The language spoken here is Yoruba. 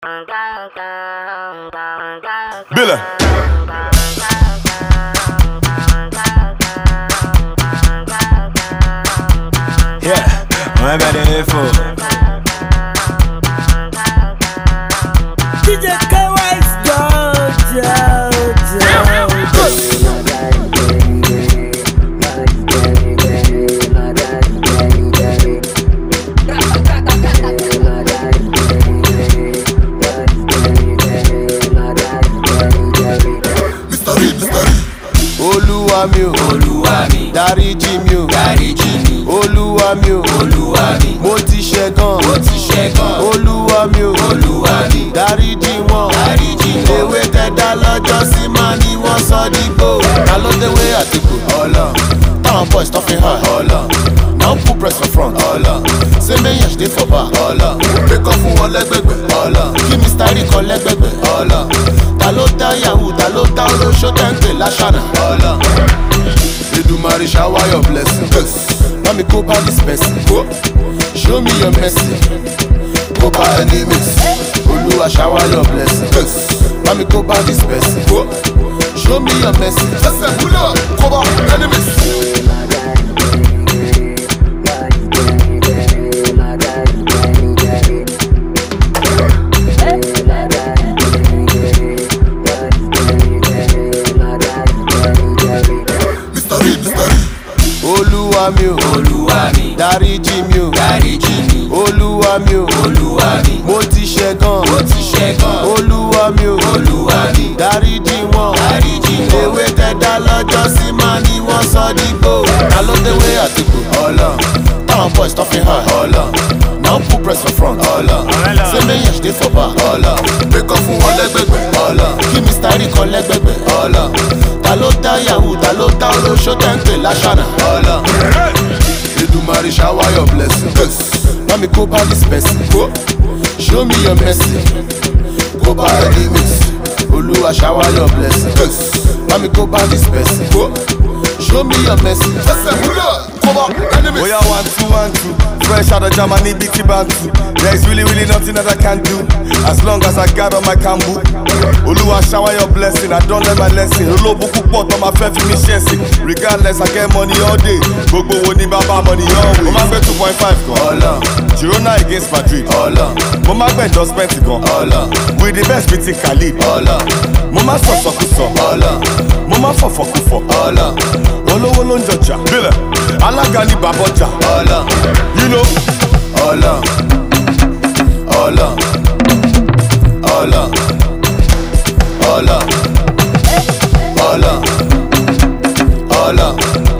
Billa. Yeah, I'm ready here for DJ K-Wise, Olúwa mi, dáríjì mi o, Olúwa mi o, mo ti ṣẹ̀ gan, Olúwa mi o, dáríjì wọn, ewé tẹ́dá lọ́jọ́ sí máa ní wọ́n sọ dígbò. Ta ló déwé àtìkù? Táwọn boys tó fi hàn, now put press for front, say méyàn ṣe for back, pékọ́ fún wọn lẹ́gbẹ̀gbẹ̀, kí Mr. Rí kan lẹ́gbẹ̀gbẹ̀, ta ló dá yahoo, ta ló dá olóṣó tẹ́ǹpẹ̀ láṣànà. Èdùmàrè shower your blessings, let me go by this person, show me your mercy, go by enemies. Olúwa shower your blessings, let me go by this person, show me your mercy. Go by enemies. Olúwa mi, dáríjì mi o, Olúwa mi o, mo ti ṣẹ̀ gan, Olúwa mi o, dáríjì wọn, ewé tẹ́dá lọ́jọ́ sí máa ní wọ́n sọ dígbò. Ta ló déwé àtìkù? Táwọn boys tó fi hàn, now put press for front, say méyàn ṣe for back, pékọ́ fún wọn lẹ́gbẹ̀gbẹ̀, kí Mr. Rí kan lẹ́gbẹ̀gbẹ̀, ta ló dá yahoo, ta ló dá olóṣó tẹ́ǹpẹ̀ láṣànà. Èdùmàrè shower your blessings, let me go by this person, show me your mercy, go by enemies. Olúwa shower your blessings, let me go by this person, show me your mercy. Go by enemies. Oh yeah, 1 2 1 2, fresh out of Germany, big Bantu. There's really nothing that I can do, as long as I got on my kambu. Olúwa shower your blessing, I don't learn my lesson. Olóbùkún pọ̀ tó máa fẹ́ fi mí ṣẹ̀sìn. Regardless, I get money all day. Gbogbo wo ni bàbá money always. Mo máa gbé 2.5 gan. Girona against Madrid. Mo máa gbé endorsement gan. With the best beating Khalid. Mo máa sọ̀sọ̀kúsọ. Mo máa fọ̀fọ̀kúfọ̀. Olówó ló ń jọjà. Bílẹ̀, alága ni bàbọ̀jà. You know. Allah. Allah.